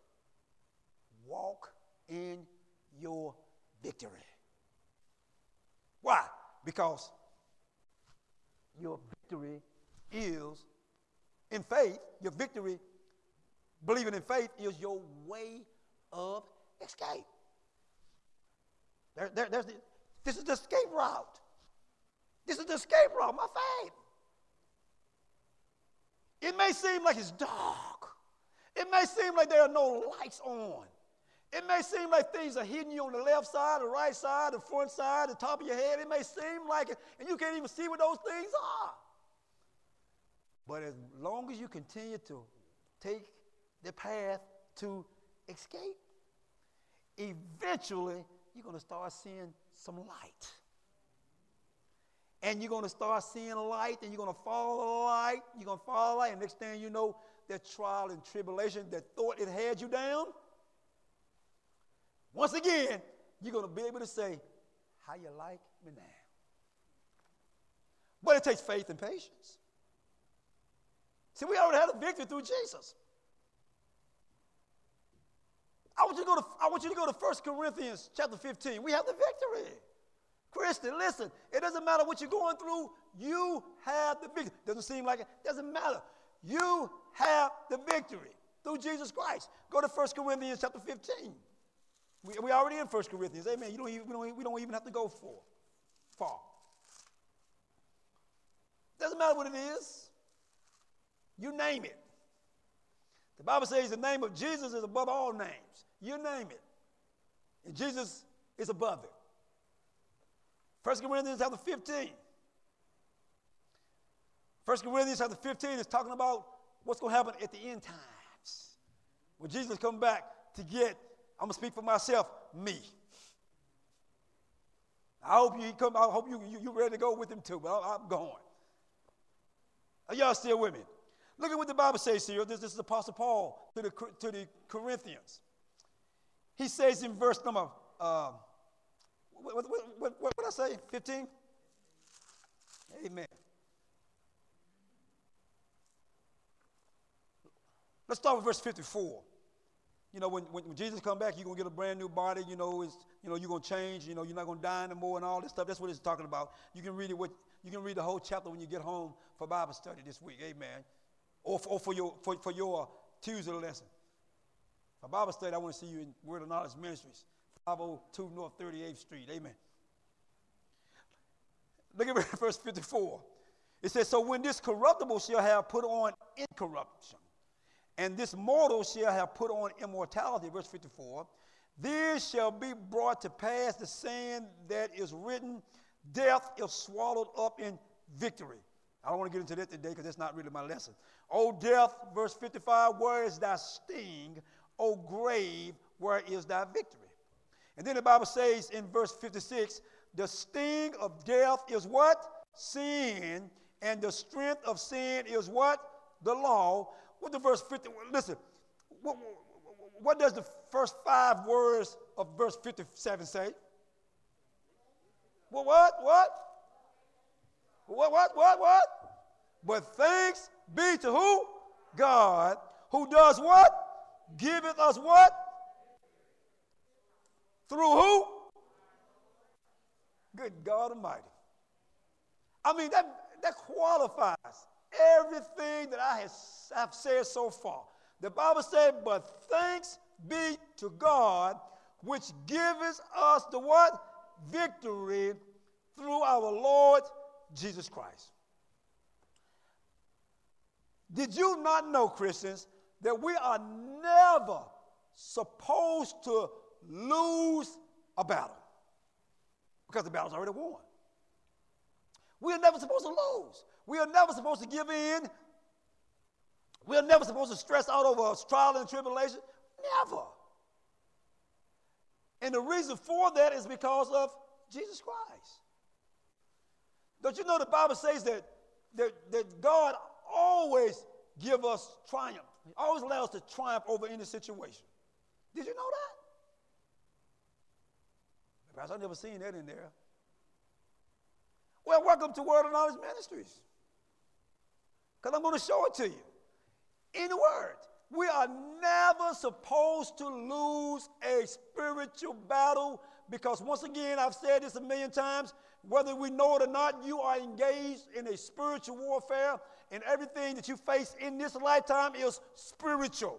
Speaker 1: Walk in your victory. Why? Because your victory is in faith. Your victory, believing in faith, is your way of escape. This is the escape route. This is the escape route, my faith. It may seem like it's dark. It may seem like there are no lights on. It may seem like things are hitting you on the left side, the right side, the front side, the top of your head. It may seem like it, and you can't even see what those things are. But as long as you continue to take the path to escape, eventually you're going to start seeing some light. And you're going to start seeing light, and you're going to follow the light. You're going to follow the light, and next thing you know, that trial and tribulation that thought it had you down, once again, you're going to be able to say, how you like me now? But it takes faith and patience. See, we already had a victory through Jesus. I want you to go to 1 Corinthians chapter 15. We have the victory. Christian, listen, it doesn't matter what you're going through, you have the victory. Doesn't seem like it, doesn't matter. You have the victory through Jesus Christ. Go to 1 Corinthians chapter 15. We already in 1 Corinthians. Amen. We don't even have to go far. Doesn't matter what it is. You name it. The Bible says the name of Jesus is above all names. You name it. And Jesus is above it. 1 Corinthians chapter 15. 1 Corinthians chapter 15 is talking about what's going to happen at the end times. When Jesus comes back to get, I'm going to speak for myself, me. I hope you're ready to go with him too, but I'm going. Are y'all still with me? Look at what the Bible says here. This is Apostle Paul to the Corinthians. He says in verse number, what did I say, 15? Amen. Let's start with verse 54. You know, when Jesus comes back, you're going to get a brand new body. You're going to change. You're not going to die anymore and all this stuff. That's what it's talking about. You can read the whole chapter when you get home for Bible study this week. Amen. Or for your Tuesday lesson. For Bible study, I want to see you in Word of Knowledge Ministries, 502 North 38th Street. Amen. Look at verse 54. It says, so when this corruptible shall have put on incorruption, and this mortal shall have put on immortality, verse 54, this shall be brought to pass the saying that is written, death is swallowed up in victory. I don't want to get into that today because that's not really my lesson. O death, verse 55, where is thy sting? O grave, where is thy victory? And then the Bible says in verse 56, the sting of death is what? Sin. And the strength of sin is what? The law. What the verse 50, listen, what does the first 5 words of verse 57 say? What? But thanks be to who? God, who does what? Giveth us what? Through who? Good God Almighty. I mean, that qualifies everything that I have said so far. The Bible said, but thanks be to God, which giveth us the what? Victory through our Lord Jesus Christ. Did you not know, Christians, that we are never supposed to lose a battle? Because the battle's already won. We are never supposed to lose. We are never supposed to give in. We are never supposed to stress out over a trial and tribulation. Never. And the reason for that is because of Jesus Christ. Don't you know the Bible says that God always give us triumph. He always allows us to triumph over any situation. Did you know that? Perhaps I've never seen that in there. Well, welcome to Word of Knowledge Ministries. Because I'm going to show it to you. In the Word. We are never supposed to lose a spiritual battle because, once again, I've said this a million times, whether we know it or not, you are engaged in a spiritual warfare, and everything that you face in this lifetime is spiritual.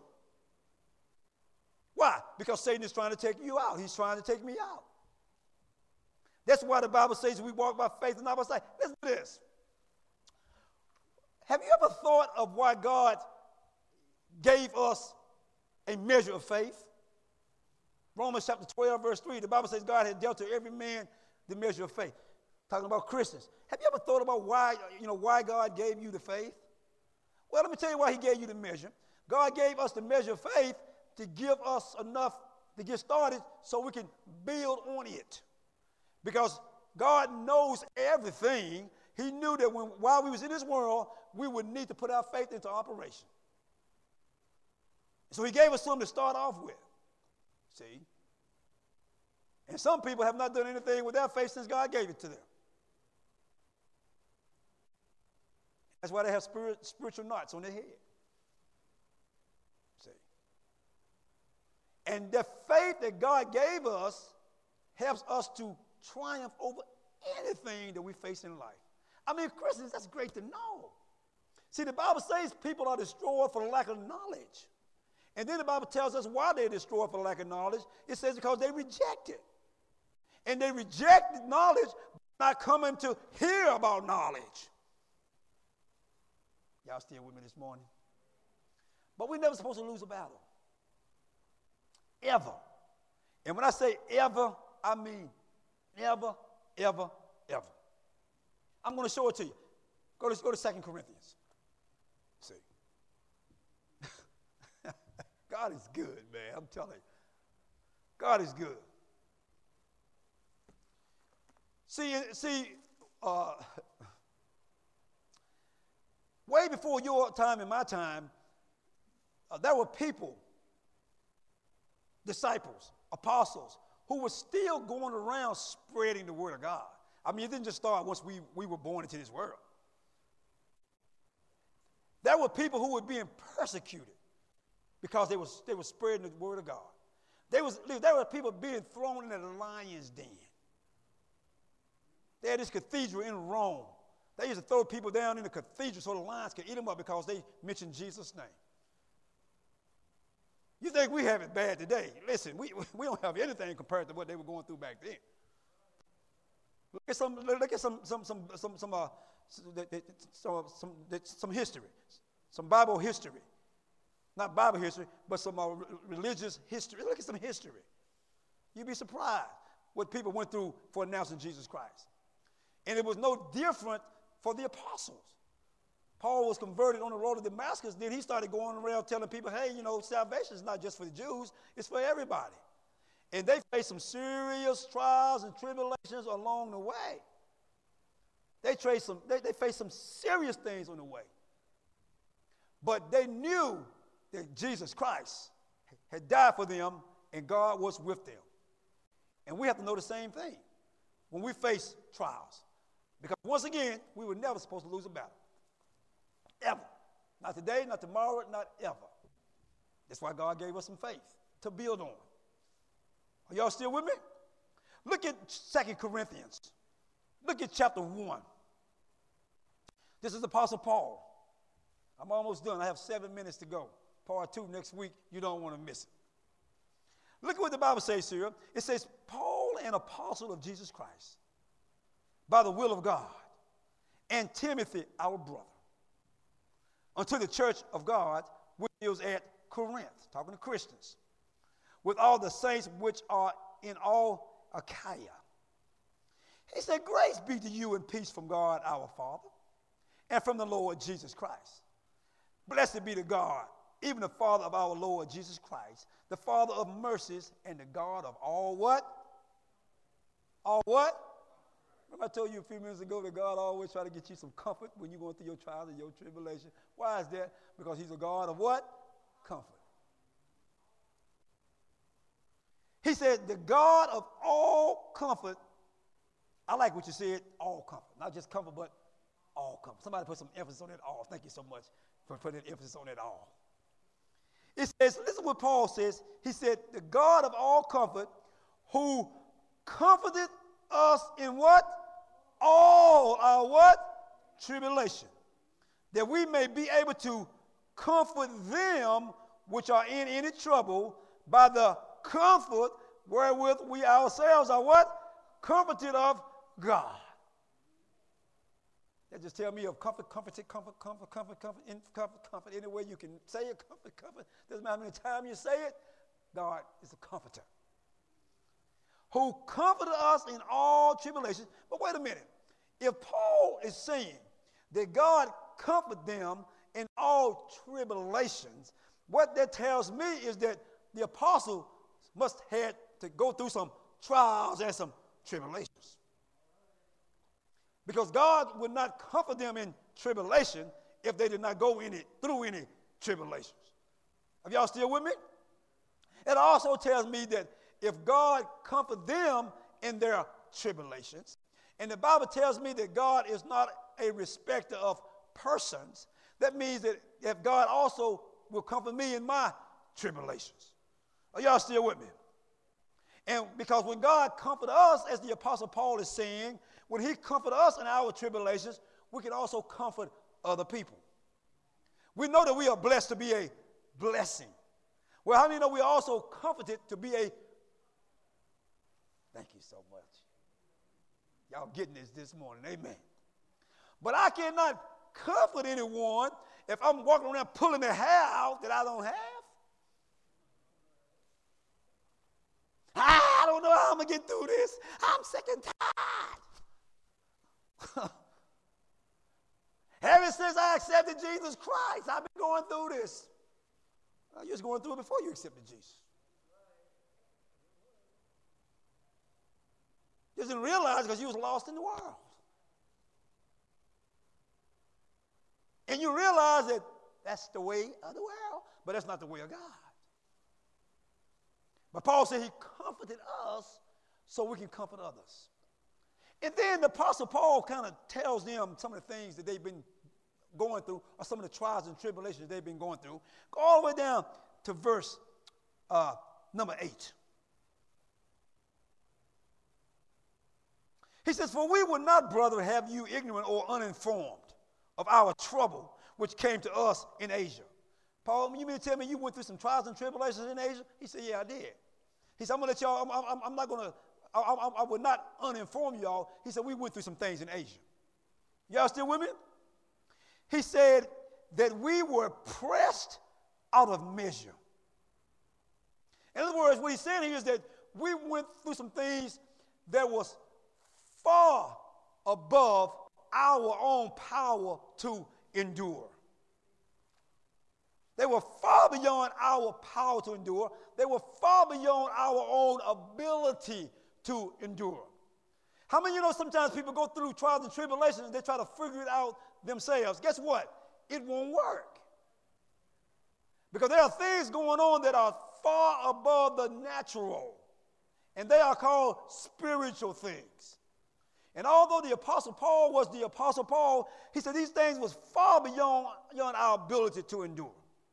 Speaker 1: Why? Because Satan is trying to take you out. He's trying to take me out. That's why the Bible says we walk by faith and not by sight. Listen to this. Have you ever thought of why God gave us a measure of faith? Romans chapter 12, verse 3, the Bible says God has dealt to every man the measure of faith. Talking about Christians. Have you ever thought about why God gave you the faith? Well, let me tell you why he gave you the measure. God gave us the measure of faith to give us enough to get started so we can build on it. Because God knows everything. He knew that while we was in this world, we would need to put our faith into operation. So he gave us something to start off with. See? And some people have not done anything with their faith since God gave it to them. That's why they have spiritual knots on their head. See? And the faith that God gave us helps us to triumph over anything that we face in life. I mean, Christians, that's great to know. See, the Bible says people are destroyed for the lack of knowledge. And then the Bible tells us why they're destroyed for the lack of knowledge. It says because they reject it. And they reject knowledge by not coming to hear about knowledge. Y'all still with me this morning? But we're never supposed to lose a battle. Ever. And when I say ever, I mean ever, ever, ever. I'm going to show it to you. Go to 2 Corinthians. See. God is good, man. I'm telling you. God is good. See, way before your time and my time, there were people, disciples, apostles, who were still going around spreading the word of God. I mean, it didn't just start once we were born into this world. There were people who were being persecuted because they were spreading the word of God. There were people being thrown into the lion's den. They had this cathedral in Rome. They used to throw people down in the cathedral so the lions could eat them up because they mentioned Jesus' name. You think we have it bad today? Listen, we don't have anything compared to what they were going through back then. Look at some history, some Bible history. Not Bible history, but some religious history. Look at some history. You'd be surprised what people went through for announcing Jesus Christ. And it was no different for the apostles. Paul was converted on the road to Damascus. Then he started going around telling people, hey, salvation is not just for the Jews, it's for everybody. And they faced some serious trials and tribulations along the way. They faced some serious things on the way. But they knew that Jesus Christ had died for them and God was with them. And we have to know the same thing when we face trials. Because once again, we were never supposed to lose a battle. Ever. Not today, not tomorrow, not ever. That's why God gave us some faith to build on. Are y'all still with me? Look at 2 Corinthians. Look at chapter 1. This is Apostle Paul. I'm almost done. I have 7 minutes to go. Part 2 next week. You don't want to miss it. Look at what the Bible says here. It says, Paul, an apostle of Jesus Christ, by the will of God, and Timothy, our brother, unto the church of God, which is at Corinth, talking to Christians, with all the saints which are in all Achaia. He said, grace be to you and peace from God our Father and from the Lord Jesus Christ. Blessed be the God, even the Father of our Lord Jesus Christ, the Father of mercies and the God of all what? All what? Remember I told you a few minutes ago that God always try to get you some comfort when you're going through your trials and your tribulation. Why is that? Because he's a God of what? Comfort. He said, the God of all comfort. I like what you said, all comfort. Not just comfort, but all comfort. Somebody put some emphasis on that all. Thank you so much for putting emphasis on that all. It says, listen what Paul says. He said, the God of all comfort, who comforted us in what? All our what? Tribulation. That we may be able to comfort them which are in any trouble by the comfort wherewith we ourselves are what? Comforted of God. That just tell me of comfort, any way you can say it, comfort. Doesn't matter how many times you say it, God is a comforter. Who comforted us in all tribulations. But wait a minute. If Paul is saying that God comforted them in all tribulations, what that tells me is that the apostle must have to go through some trials and some tribulations. Because God would not comfort them in tribulation if they did not go through any tribulations. Are y'all still with me? It also tells me that if God comfort them in their tribulations, and the Bible tells me that God is not a respecter of persons, that means that if God also will comfort me in my tribulations. Are y'all still with me? And because when God comforts us, as the Apostle Paul is saying, when he comforts us in our tribulations, we can also comfort other people. We know that we are blessed to be a blessing. Well, how many know we are also comforted to be a... Thank you so much. Y'all getting this morning, amen. But I cannot comfort anyone if I'm walking around pulling their hair out that I don't have. I don't know how I'm going to get through this. I'm sick and tired. Ever since I accepted Jesus Christ, I've been going through this. You was going through it before you accepted Jesus. You didn't realize because you was lost in the world. And you realize that that's the way of the world, but that's not the way of God. But Paul said he comforted us so we can comfort others. And then the Apostle Paul kind of tells them some of the things that they've been going through, or some of the trials and tribulations they've been going through. Go all the way down to verse number 8. He says, "For we would not, brother, have you ignorant or uninformed of our trouble which came to us in Asia." Paul, you mean to tell me you went through some trials and tribulations in Asia? He said, yeah, I did. He said, I'm going to let y'all, I'm not going to, I would not uninform y'all. He said, we went through some things in Asia. Y'all still with me? He said that we were pressed out of measure. In other words, what he's saying here is that we went through some things that was far above our own power to endure. They were far beyond our power to endure. They were far beyond our own ability to endure. How many of you know sometimes people go through trials and tribulations and they try to figure it out themselves? Guess what? It won't work. Because there are things going on that are far above the natural. And they are called spiritual things. And although the Apostle Paul was the Apostle Paul, he said these things was far beyond our ability to endure.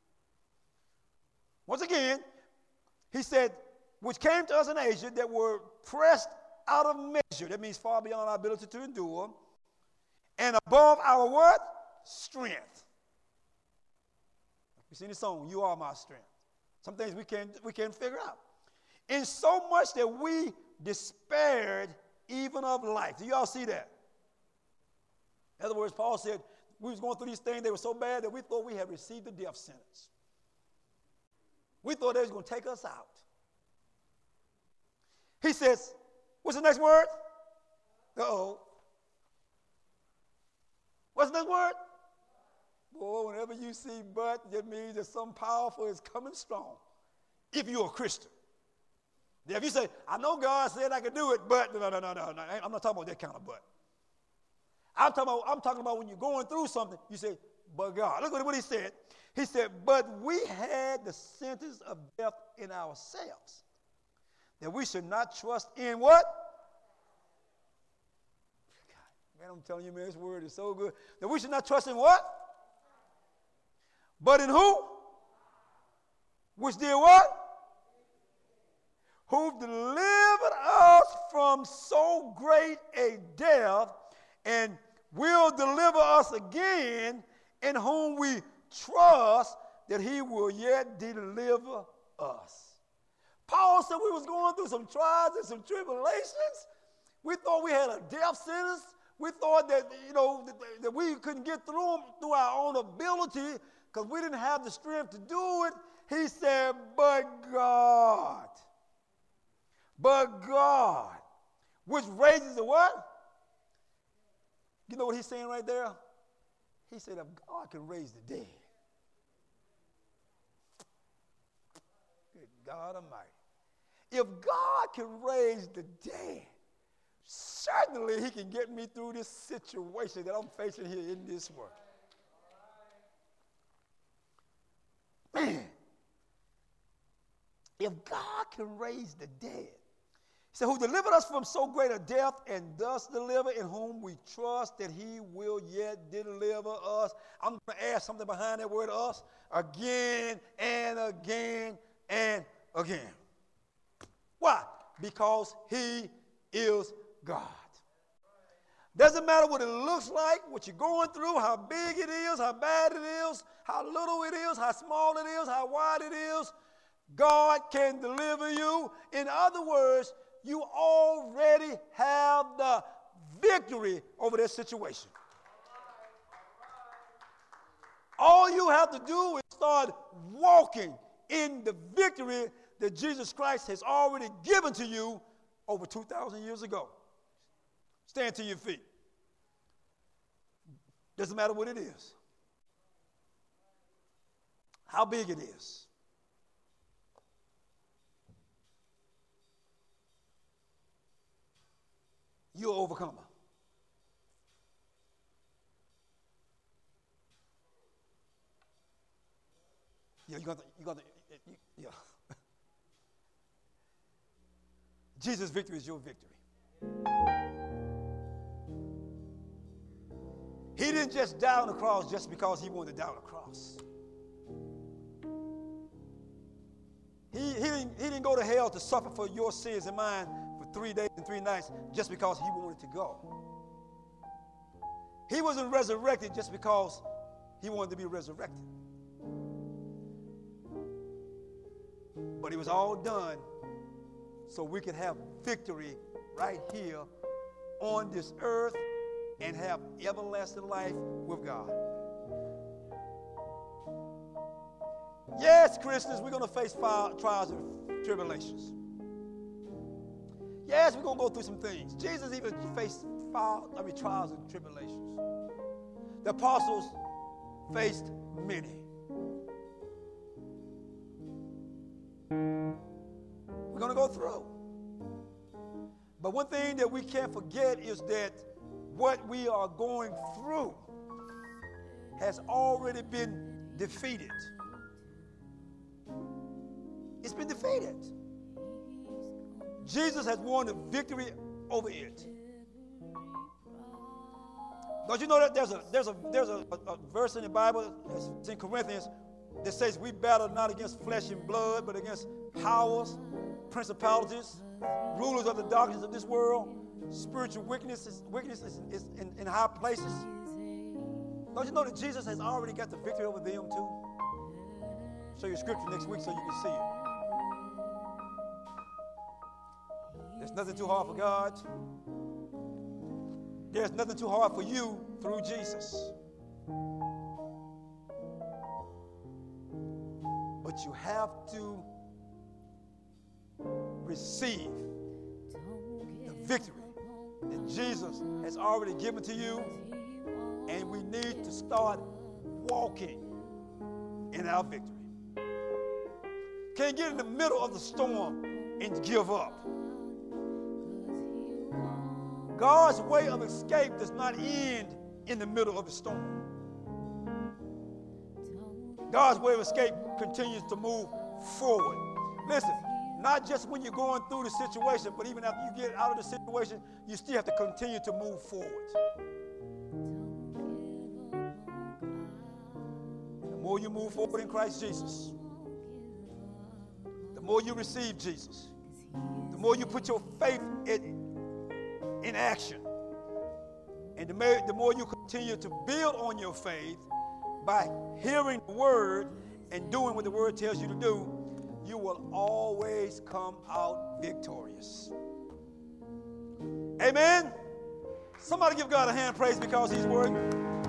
Speaker 1: Once again, he said, which came to us in Asia that were pressed out of measure. That means far beyond our ability to endure. And above our what? Strength. You sing the song, You Are My Strength. Some things we can't figure out. In so much that we despaired even of life. Do y'all see that? In other words, Paul said, we was going through these things, they were so bad that we thought we had received the death sentence. We thought they was going to take us out. He says, what's the next word? Uh-oh. What's the next word? Boy, whenever you see but, that means that something powerful is coming strong. If you're a Christian. If you say, I know God said I could do it, but no. I'm not talking about that kind of but. I'm talking about when you're going through something, you say, but God. Look at what he said. He said, but we had the sentence of death in ourselves, that we should not trust in what? God, man, I'm telling you, man, this word is so good. That we should not trust in what? But in who? Which did what? Who delivered us from so great a death and will deliver us again, in whom we trust that he will yet deliver us. Paul said we was going through some trials and some tribulations. We thought we had a death sentence. We thought that, that we couldn't get through them through our own ability because we didn't have the strength to do it. He said, but God, which raises the what? You know what he's saying right there? He said, if God can raise the dead, good God Almighty, if God can raise the dead, certainly he can get me through this situation that I'm facing here in this world. Man, if God can raise the dead, he said, who delivered us from so great a death and thus deliver, in whom we trust that he will yet deliver us. I'm going to add something behind that word us, again and again and again. Why? Because he is God. Doesn't matter what it looks like, what you're going through, how big it is, how bad it is, how little it is, how small it is, how wide it is. God can deliver you. In other words, you already have the victory over that situation. All you have to do is start walking in the victory that Jesus Christ has already given to you over 2,000 years ago. Stand to your feet. Doesn't matter what it is, how big it is. You're an overcomer. Yeah, yeah. Jesus' victory is your victory. He didn't just die on the cross just because he wanted to die on the cross. He didn't go to hell to suffer for your sins and mine for 3 days and 3 nights just because he wanted to go. He wasn't resurrected just because he wanted to be resurrected. But it was all done so we could have victory right here on this earth and have everlasting life with God. Yes, Christians, we're going to face trials and tribulations. Yes, we're going to go through some things. Jesus even faced trials and tribulations. The apostles faced many. We're going to go through. But one thing that we can't forget is that what we are going through has already been defeated. It's been defeated. Jesus has won the victory over it. Don't you know that there's a verse in the Bible, it's in Corinthians, that says we battle not against flesh and blood, but against powers, principalities, rulers of the darkness of this world, spiritual wickedness is in high places. Don't you know that Jesus has already got the victory over them too? Show you scripture next week so you can see it. There's nothing too hard for God. There's nothing too hard for you through Jesus. But you have to receive the victory that Jesus has already given to you, and we need to start walking in our victory. Can't get in the middle of the storm and give up. God's way of escape does not end in the middle of the storm. God's way of escape continues to move forward. Listen, not just when you're going through the situation, but even after you get out of the situation, you still have to continue to move forward. The more you move forward in Christ Jesus, the more you receive Jesus, the more you put your faith in action, and the more you continue to build on your faith by hearing the word and doing what the word tells you to do, you will always come out victorious. Amen. Somebody give God a hand praise because he's worthy.